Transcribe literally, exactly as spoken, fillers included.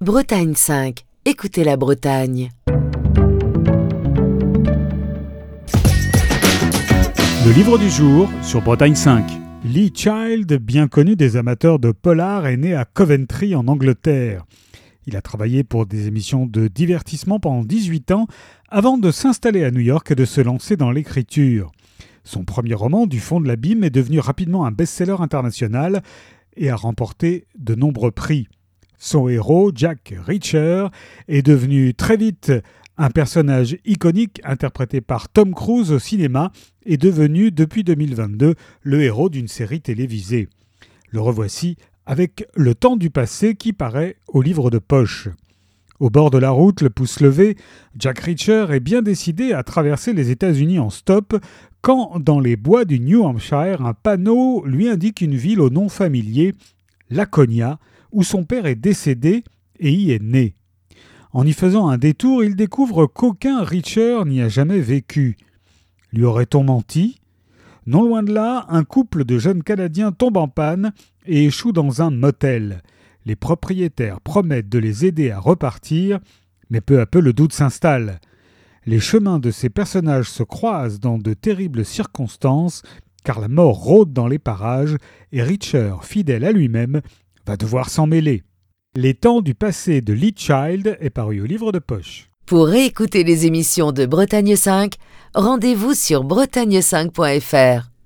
Bretagne cinq. Écoutez la Bretagne. Le livre du jour sur Bretagne cinq. Lee Child, bien connu des amateurs de polar, est né à Coventry en Angleterre. Il a travaillé pour des émissions de divertissement pendant dix-huit ans avant de s'installer à New York et de se lancer dans l'écriture. Son premier roman, Du fond de l'abîme, est devenu rapidement un best-seller international et a remporté de nombreux prix. Son héros, Jack Reacher, est devenu très vite un personnage iconique interprété par Tom Cruise au cinéma et devenu, depuis deux mille vingt-deux, le héros d'une série télévisée. Le revoici avec Le temps du passé qui paraît au livre de poche. Au bord de la route, le pouce levé, Jack Reacher est bien décidé à traverser les États-Unis en stop quand, dans les bois du New Hampshire, un panneau lui indique une ville au nom familier, Laconia, où son père est décédé et y est né. En y faisant un détour, il découvre qu'aucun Reacher n'y a jamais vécu. Lui aurait-on menti ? Non loin de là, un couple de jeunes Canadiens tombe en panne et échoue dans un motel. Les propriétaires promettent de les aider à repartir, mais peu à peu le doute s'installe. Les chemins de ces personnages se croisent dans de terribles circonstances, car la mort rôde dans les parages et Reacher, fidèle à lui-même, va devoir s'en mêler. Les temps du passé de Lee Child est paru au livre de poche. Pour réécouter les émissions de Bretagne cinq, rendez-vous sur bretagne cinq point f r.